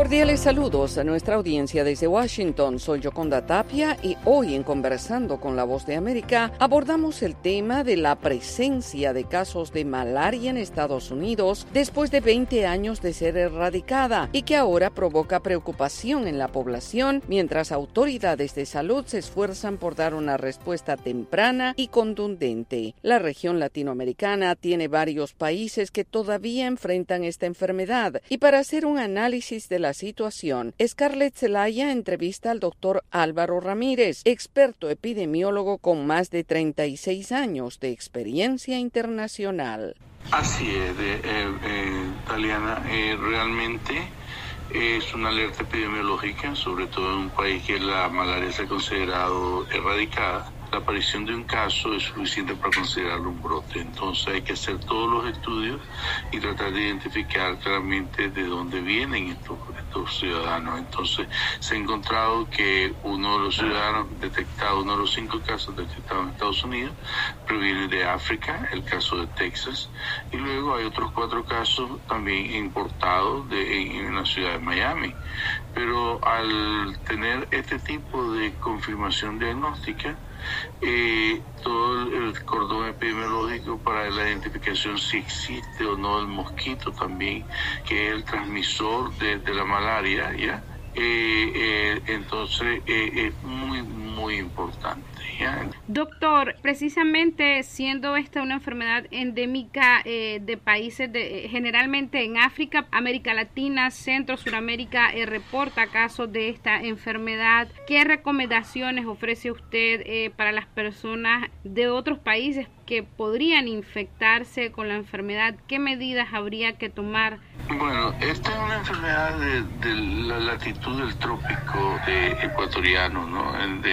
Cordiales saludos a nuestra audiencia desde Washington. Soy Yoconda Tapia y hoy en Conversando con la Voz de América abordamos el tema de la presencia de casos de malaria en Estados Unidos después de 20 años de ser erradicada y que ahora provoca preocupación en la población mientras autoridades de salud se esfuerzan por dar una respuesta temprana y contundente. La región latinoamericana tiene varios países que todavía enfrentan esta enfermedad y para hacer un análisis de la situación, Scarlett Zelaya entrevista al doctor Álvaro Ramírez, experto epidemiólogo con más de 36 años de experiencia internacional. Así es, Taliana, realmente es una alerta epidemiológica, sobre todo en un país que la malaria se ha considerado erradicada. La aparición de un caso es suficiente para considerarlo un brote. Entonces hay que hacer todos los estudios y tratar de identificar claramente de dónde vienen estos ciudadanos. Entonces se ha encontrado que uno de los ciudadanos detectados, uno de los 5 casos detectados en Estados Unidos, proviene de África, el caso de Texas, y luego hay otros 4 casos también importados en la ciudad de Miami. Pero al tener este tipo de confirmación diagnóstica, todo el cordón epidemiológico para la identificación si existe o no el mosquito también, que es el transmisor de la malaria, ¿ya? Entonces es muy importante, ¿ya? Doctor, precisamente siendo esta una enfermedad endémica de países generalmente en África, América Latina, Centro, Suramérica, reporta casos de esta enfermedad. ¿Qué recomendaciones ofrece usted para las personas de otros países que podrían infectarse con la enfermedad? ¿Qué medidas habría que tomar? Bueno, esta es una enfermedad de la latitud del trópico ecuatoriano, ¿no?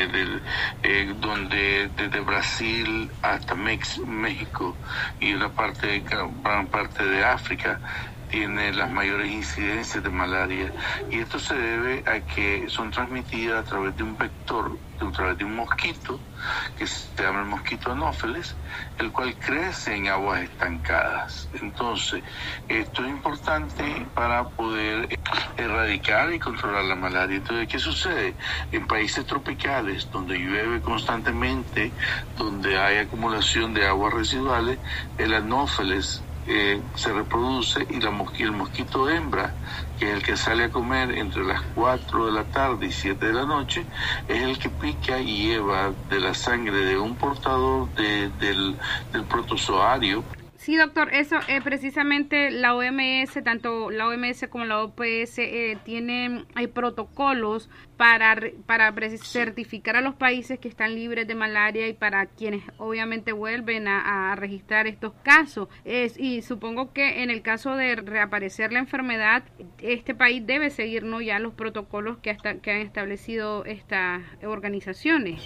Donde desde Brasil hasta México y gran parte de África tiene las mayores incidencias de malaria, y esto se debe a que son transmitidas a través de un vector, a través de un mosquito que se llama el mosquito anófeles, el cual crece en aguas estancadas. Entonces, esto es importante para poder erradicar y controlar la malaria. Entonces, ¿qué sucede? En países tropicales, donde llueve constantemente, donde hay acumulación de aguas residuales, el anófeles se reproduce y el mosquito hembra, que es el que sale a comer entre las 4 de la tarde y 7 de la noche, es el que pica y lleva de la sangre de un portador del protozoario. Sí, doctor, eso precisamente la OMS, tanto la OMS como la OPS tienen protocolos para certificar a los países que están libres de malaria y para quienes obviamente vuelven a registrar estos casos. Y supongo que en el caso de reaparecer la enfermedad, este país debe seguir, ¿no?, ya los protocolos que han establecido estas organizaciones.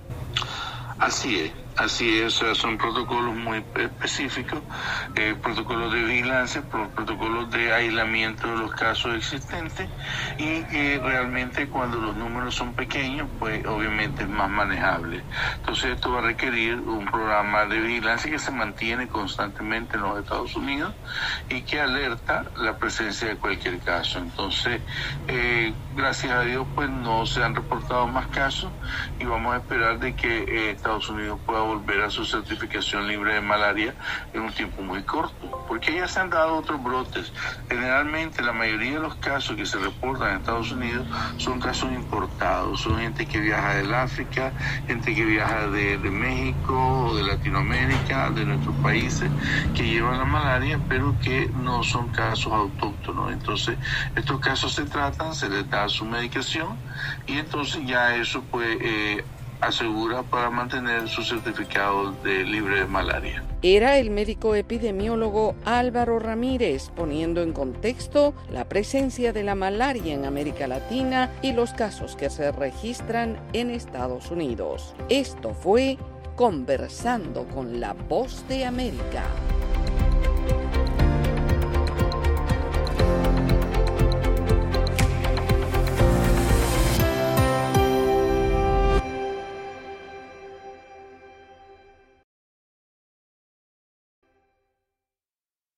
Así es, o sea, son protocolos muy específicos, protocolos de vigilancia, protocolos de aislamiento de los casos existentes, y realmente cuando los números son pequeños, pues obviamente es más manejable. Entonces esto va a requerir un programa de vigilancia que se mantiene constantemente en los Estados Unidos y que alerta la presencia de cualquier caso. Entonces, gracias a Dios, pues no se han reportado más casos y vamos a esperar de que Estados Unidos pueda volver a su certificación libre de malaria en un tiempo muy corto, porque ya se han dado otros brotes. Generalmente la mayoría de los casos que se reportan en Estados Unidos son casos importados, son gente que viaja del África, gente que viaja de México o de Latinoamérica, de nuestros países, que llevan la malaria, pero que no son casos autóctonos. Entonces estos casos se tratan, se les da su medicación y entonces ya eso pues asegura para mantener su certificado de libre de malaria. Era el médico epidemiólogo Álvaro Ramírez poniendo en contexto la presencia de la malaria en América Latina y los casos que se registran en Estados Unidos. Esto fue Conversando con la Voz de América.